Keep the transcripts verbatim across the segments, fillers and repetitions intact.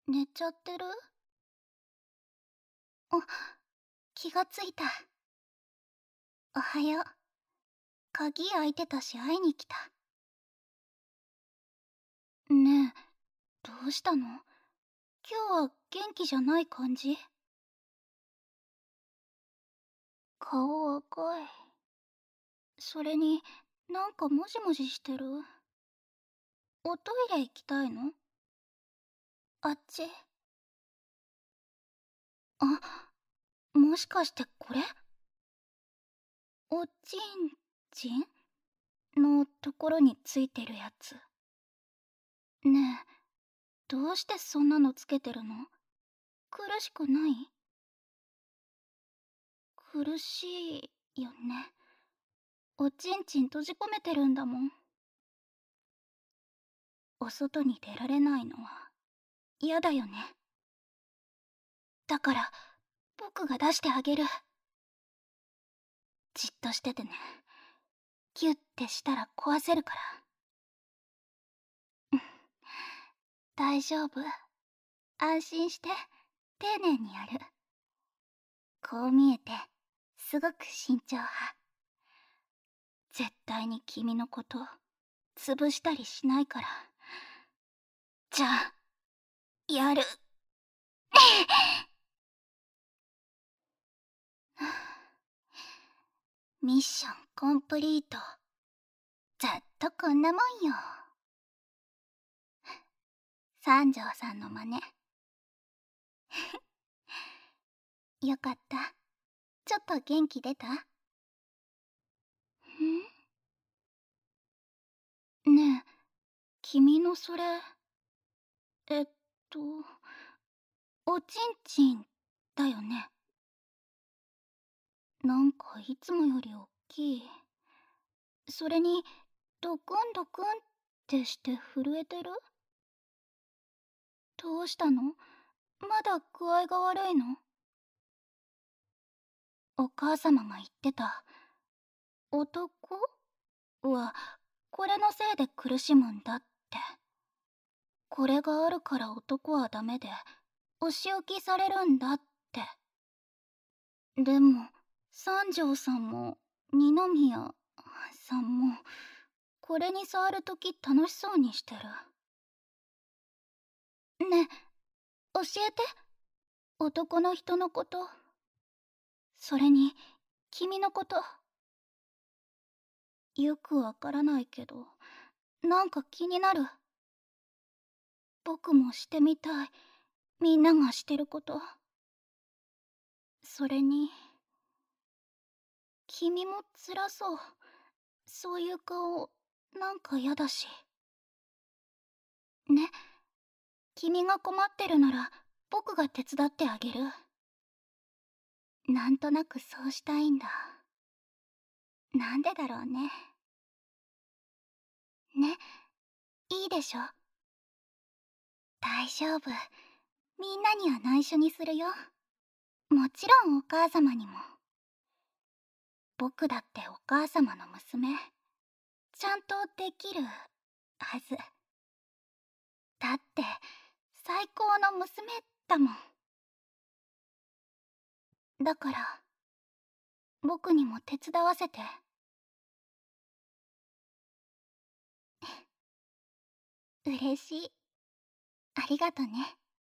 寝ちゃってる？あ、気がついた。おはよう。鍵開いてたし会いに来た。ねえ、どうしたの？今日は元気じゃない感じ？顔赤い。それに、なんかもじもじしてる。おトイレ行きたいの？あっち。あ、もしかしてこれ？おちんちんのところについてるやつ。ねえ、どうしてそんなのつけてるの？苦しくない？苦しいよね。おちんちん閉じ込めてるんだもん。お外に出られないのは嫌だよね。だから僕が出してあげる。じっとしててね。キュッてしたら壊せるから。大丈夫。安心して丁寧にやる。こう見えてすごく慎重派。絶対に君のこと潰したりしないから。じゃあやる。ミッションコンプリート。ざっとこんなもんよ。三条さんの真似。よかった。ちょっと元気出た？ん？ねえ、君のそれ、えっと、おちんちんだよね。なんかいつもよりおっきい。それに、ドクンドクンってして震えてる？どうしたの？まだ具合が悪いの？お母様が言ってた。男は、これのせいで苦しむんだって。これがあるから男はダメで、お仕置きされるんだって。でも、三条さんも、二宮さんも、これに触るとき楽しそうにしてる。ね、教えて。男の人のこと。それに、君のこと。よくわからないけど、なんか気になる。僕もしてみたい。みんながしてること。それに、君も辛そう。そういう顔、なんかやだし。ね、君が困ってるなら、僕が手伝ってあげる。なんとなくそうしたいんだ。なんでだろうね。ね、いいでしょ。大丈夫。みんなには内緒にするよ。もちろんお母様にも。僕だってお母様の娘。ちゃんとできるはず。だって最高の娘だもん。だから僕にも手伝わせて。嬉しい。ありがとね。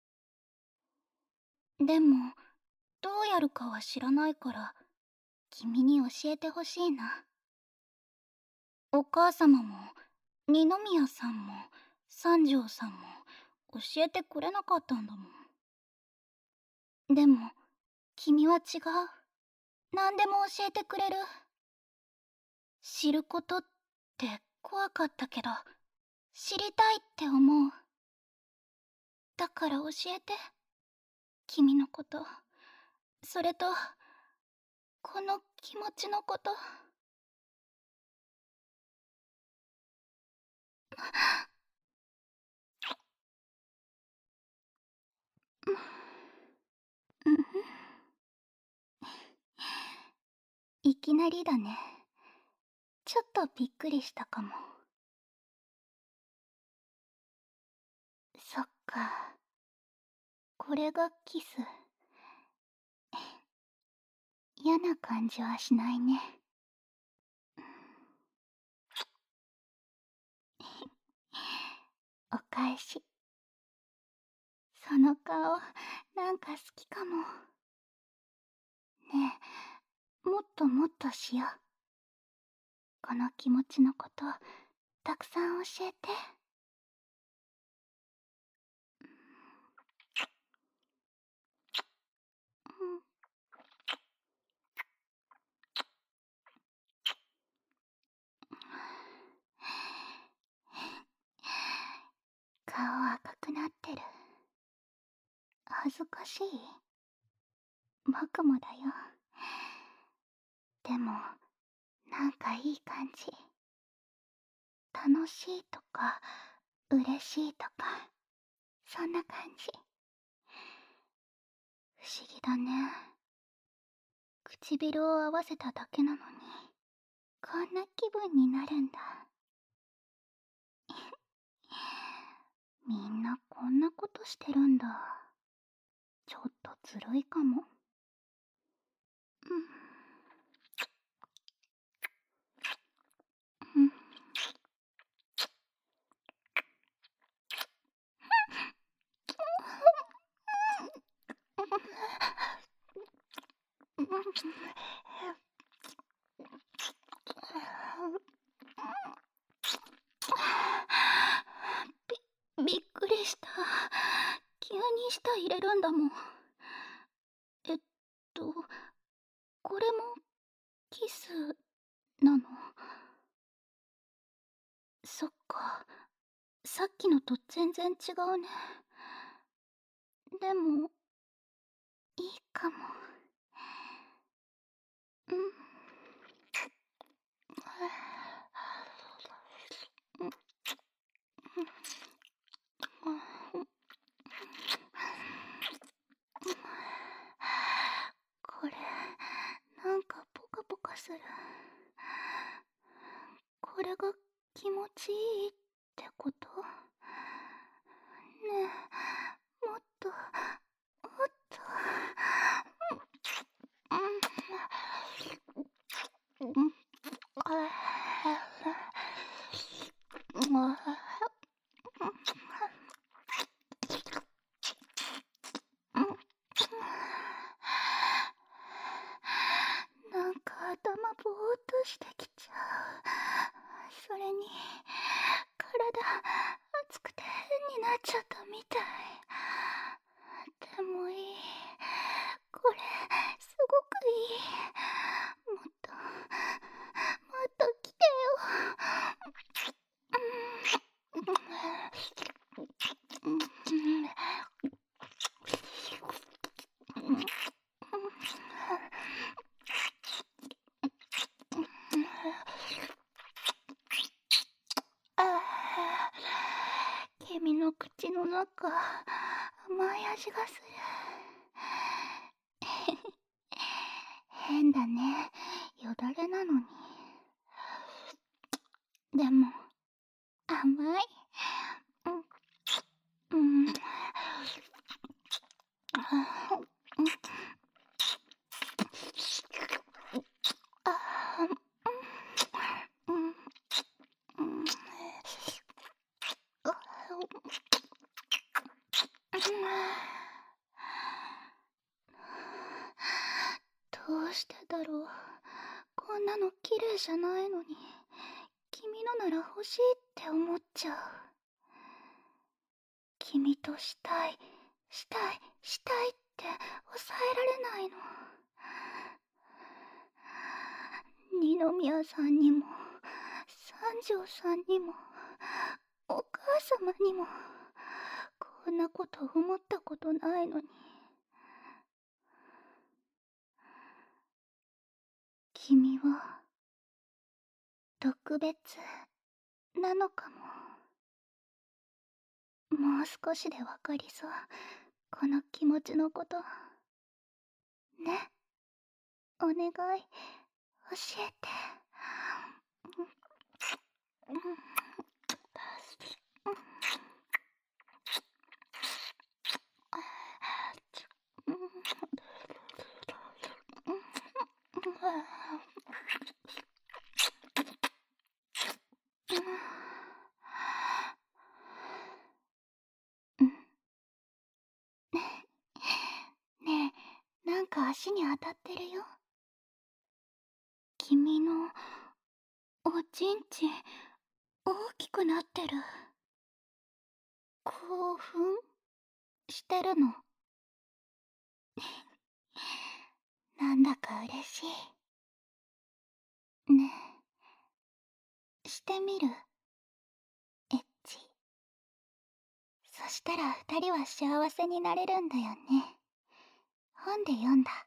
でもどうやるかは知らないから君に教えてほしいな。お母様も二宮さんも三条さんも教えてくれなかったんだもん。でも君は違う。何でも教えてくれる。知ることって怖かったけど知りたいって思う。だから教えて、君のこと。それとこの気持ちのこと。いきなりだね。ちょっとびっくりしたかも。そっか。 これがキス。嫌な感じはしないね。お返し。その顔、なんか好きかも。ねえ、もっともっとしよう。この気持ちのこと、たくさん教えて。うん。顔赤くなってる。恥ずかしい？僕もだよ。でも、なんかいい感じ。楽しいとか、嬉しいとか、そんな感じ。不思議だね。唇を合わせただけなのに、こんな気分になるんだ。みんなこんなことしてるんだ。ちょっとずるいかも。うん。うん。び、びっくりした。急に舌入れるんだもん。えっと、これもキスなの？そっか。さっきのと全然違うね。でも、いいかも。うん。これ、なんかポカポカする。これが気持ちいいってこと？ねえ、もっと、もっと。うん。うん。なんか頭ぼーっとしてきちゃう。それに体熱くて変になっちゃったみたい。でもいい。これすごくいい。もっともっと来てよ。うん。ああ、君の口の中、甘い味がする。変だね、よだれなのに。でも、甘い。うん。うん。あ、うん。うん。どうしてだろう。こんなの綺麗じゃないのに、君のなら欲しいって思っちゃう。君としたい、したい、したいって抑えられないの。二宮さんにも、三条さんにも、お母様にも、こんなこと思ったことないのに。君は、特別なのかも。もう少しでわかりそう。この気持ちのこと。ね。お願い、教えて。うん。 ねえ、なんか足に当たってるよ。君のおちんちん大きくなってる。興奮してるの。なんだか嬉しい。ねえ、してみる？エッチ。そしたら二人は幸せになれるんだよね。本で読んだ。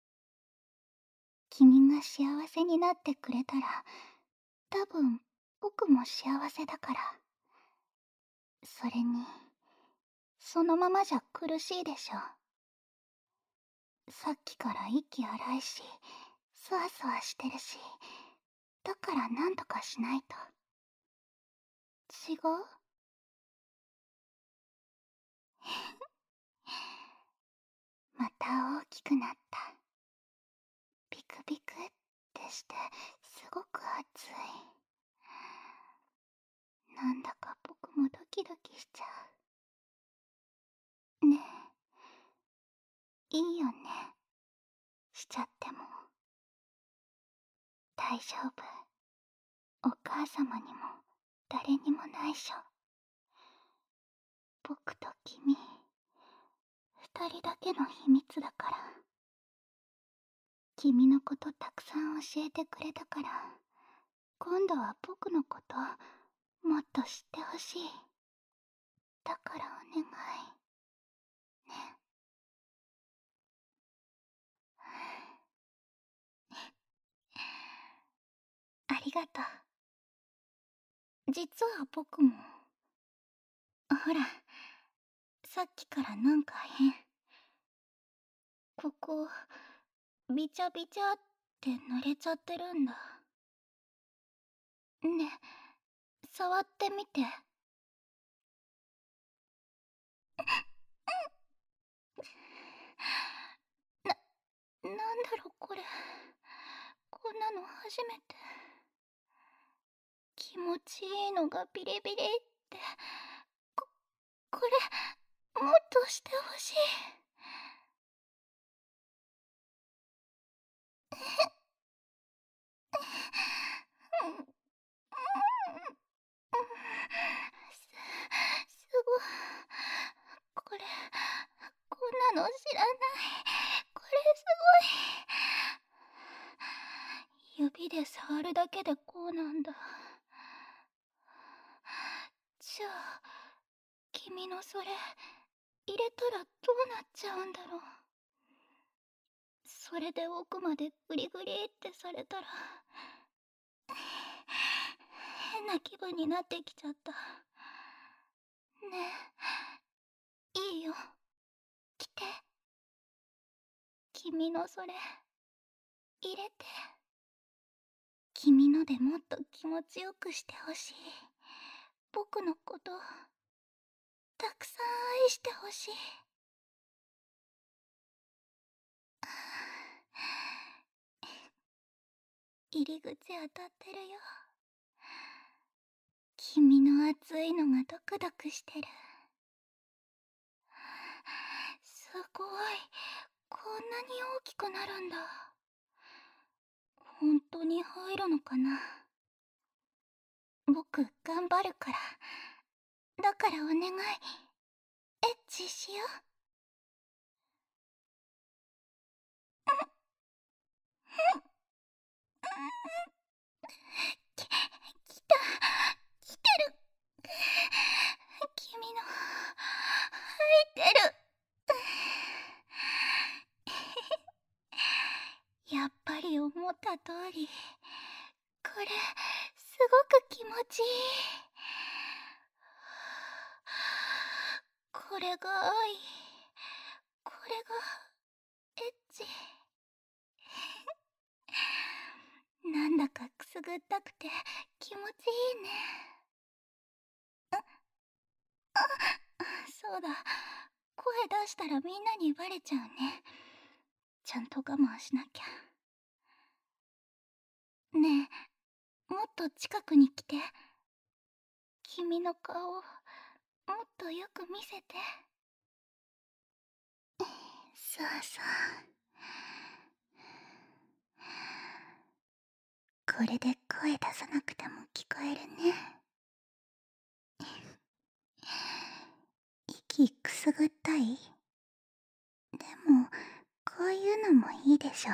君が幸せになってくれたら、多分僕も幸せだから。それに、そのままじゃ苦しいでしょ。さっきから息荒いし、そわそわしてるし、だからなんとかしないと。違う？また大きくなった。ビクビクってして、すごく熱い。なんだか僕もドキドキしちゃう。ねえ、いいよね。しちゃっても。大丈夫。お母様にも誰にも内緒。僕と君、二人だけの秘密だから。君のことたくさん教えてくれたから、今度は僕のこともっと知ってほしい。だからお願い。ね。ありがとう。実は僕も、ほら、さっきからなんか変。ここ、びちゃびちゃって濡れちゃってるんだ。ね、触ってみて。な、なんだろこれ。こんなの初めて。気持ちいいのがビリビリって。こ、これ、もっとしてほしい。す、すごい。これ、こんなの知らない。これすごい。指で触るだけでこうなんだ。じゃあ、君のそれ、入れたらどうなっちゃうんだろう。それで奥までグリグリってされたら、変な気分になってきちゃった。ねえ、いいよ。来て。君のそれ、入れて。君のでもっと気持ちよくしてほしい。僕のこと、たくさん愛してほしい。入り口当たってるよ。君の熱いのがドクドクしてる。すごい。こんなに大きくなるんだ。本当に入るのかな。僕頑張るから。だからお願い。エッチしよう。き、来た。来てる。君の、入ってる。やっぱり思った通り、これ、すごく気持ちいい。これが愛。これが、エッチ。なんだかくすぐったくて気持ちいいね。あ、そうだ。声出したらみんなにバレちゃうね。ちゃんと我慢しなきゃ。 ねえ、もっと近くに来て。君の顔をもっとよく見せて。そうそう。これで声出さなくても聞こえるね。息くすぐったい？でもこういうのもいいでしょ。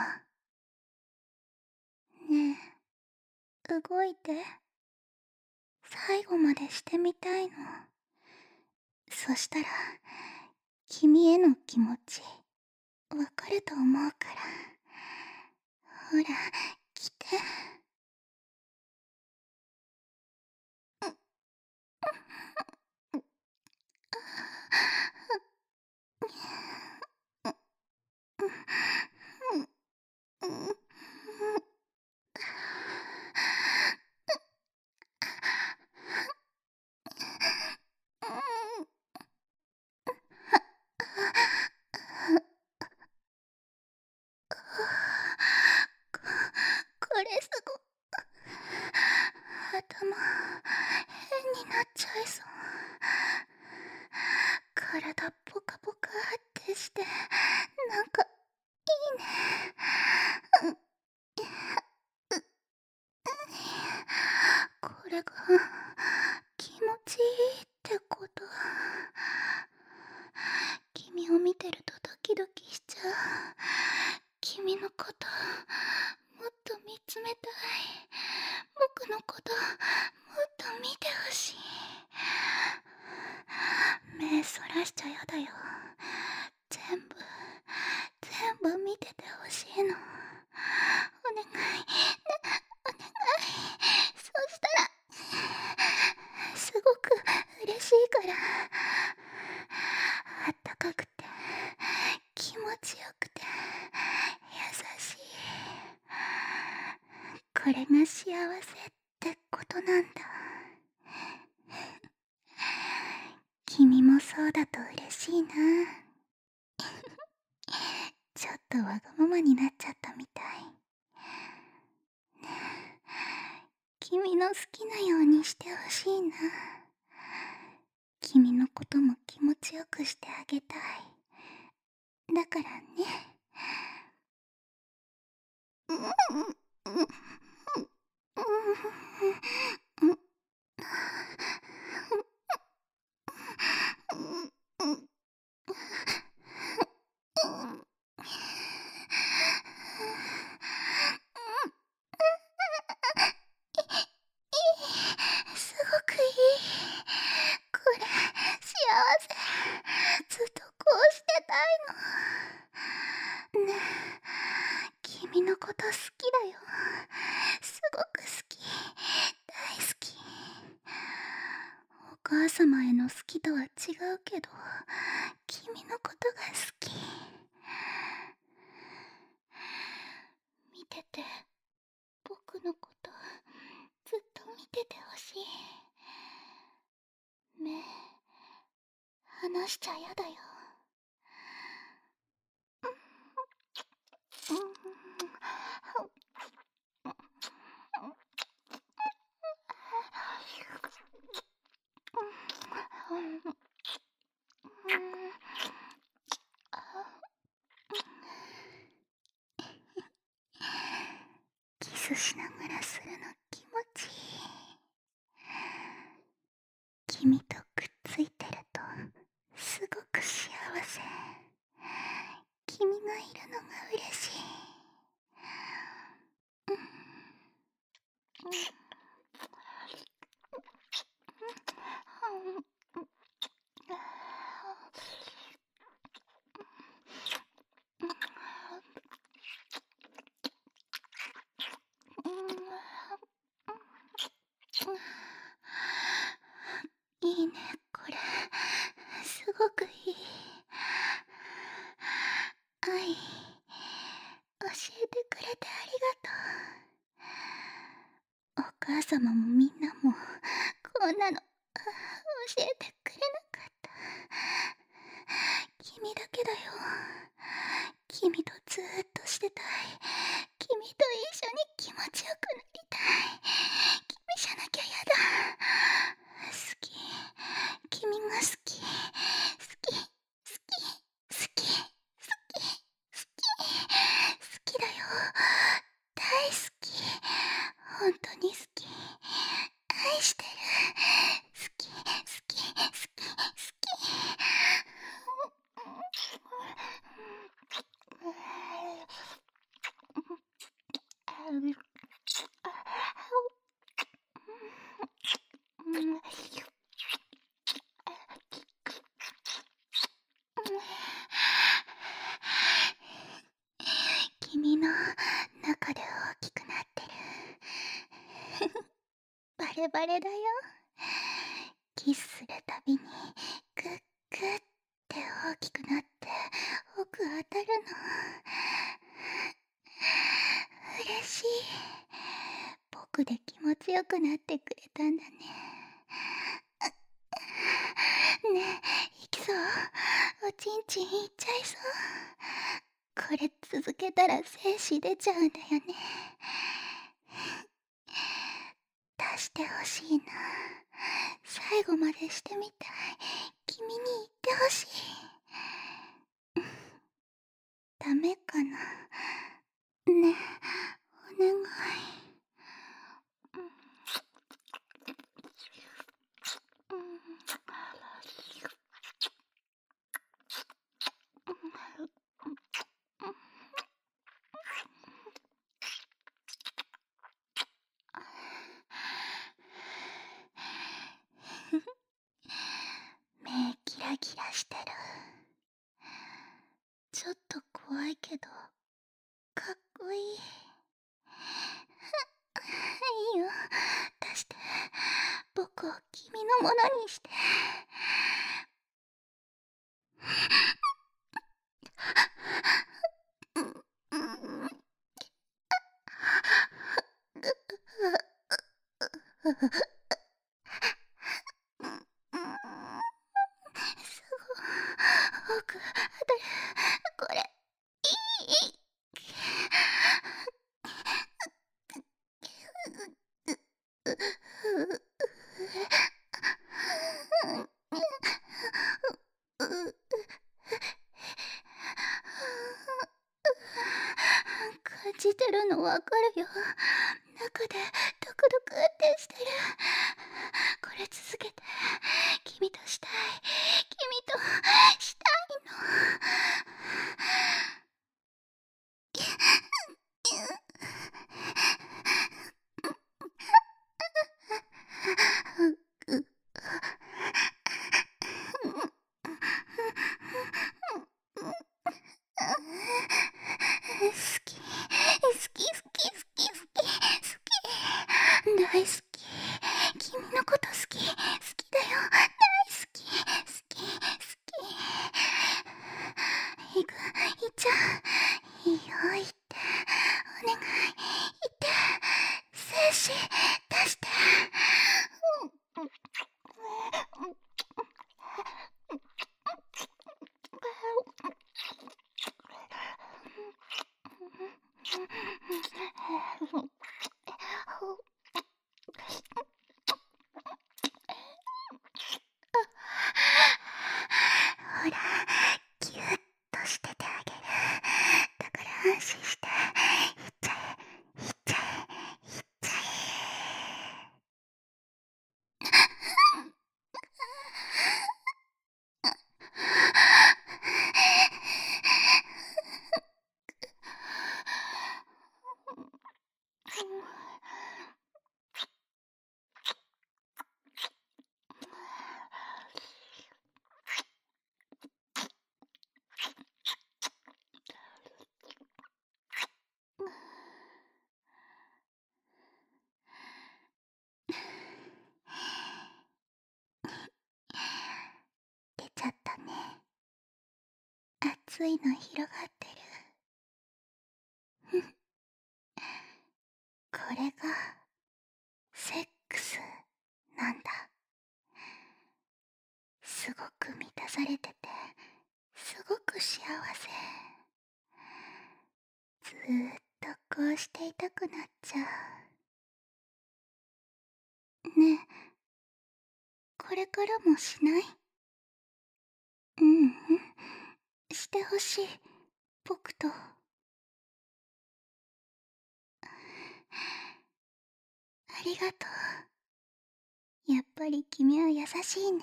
ねえ、動いて。最後までしてみたいの。そしたら君への気持ちわかると思うから。ほら来て。ここれすご頭変になっちゃいそう。体ポカポカってしてなんかいいね。これが気持ちいいってこと。君を見てるとドキドキしちゃう。君のこともっと見つめたい。僕のこともっと見てほしい。目そらしちゃやだよ。全部全部見ててほしいの。お願い、ね、お願い。そしたらすごく嬉しいから。あったかくて気持ちよくて優しい。これが幸せってことなんだ。君もそうだと嬉しいな。ちょっとわがままになっちゃったみたい。君の好きなようにしてほしいな。君のことも気持ちよくしてあげたい。だからね。うんうんうんすごくいい。これ幸せ。ずっとこうしてたいの。ねえ、君のこと好きだよ。すごく好き。大好き。お母様への好きとは違うけど、君のことが好き。見てて、僕のことずっと見ててほしい。目離しちゃやだよ。キスしながらするの気持ちいい。君とくっついてるとすごく幸せ。君がいるのが嬉しい。いいね、これすごくいい。愛教えてくれてありがとう。お母様もみんなもこんなの教えてくれなかった。君だけだよ。君とずーっとしてたい。君と一緒に気持ちよくなり本当に好き。愛してる。好き、好き、好き、好き。君の中で大きくなってる。バレバレだよ。キスするたびにグッグッって大きくなって奥当たるの。嬉しい。僕で気持ちよくなってくれたんだね。ねえ、行きそう？おちんちんいっちゃいそう。これ続けたら精子出ちゃうんだよね。出してほしいな。最後までしてみたい。君に言ってほしい。ダメかな。ねえ、お願い。目キラキラしてる。ちょっと怖いけどかっこいい。いいよ、出して。僕を君のものにして。すごい奥当たる。これいい。感じてるのわかるよ。中でドクドクってしてる。これ続けて。君としたい。君としたいの。好き、好き、好き、好き、好き、好き。大好き。君のこと好き。好きだよ。大好き。好き、好き。行く、行っちゃう。いいよ、行って。お願い、行って。精子、出して。ほら、ギュッとしててあげる。だから安心して。いっちゃえ、いっちゃえ、いっちゃ出ちゃったね。熱いの広がってる。これがセックスなんだ。すごく満たされててすごく幸せ。ずーっとこうしていたくなっちゃう。ねえ、これからもしない？うんうん、してほしい。僕と。 りがとう。やっぱり君は優しいね。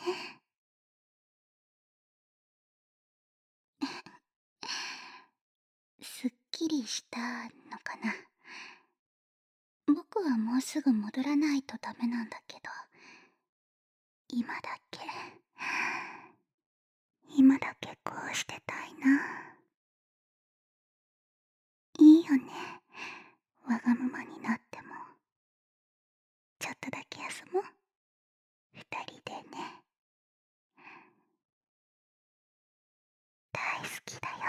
すっきりしたのかな。僕はもうすぐ戻らないとダメなんだけど、今だけ今だけこうしてたいな。いいよね、わがままになっても。ちょっとだけ休もう、二人でね。大好きだよ。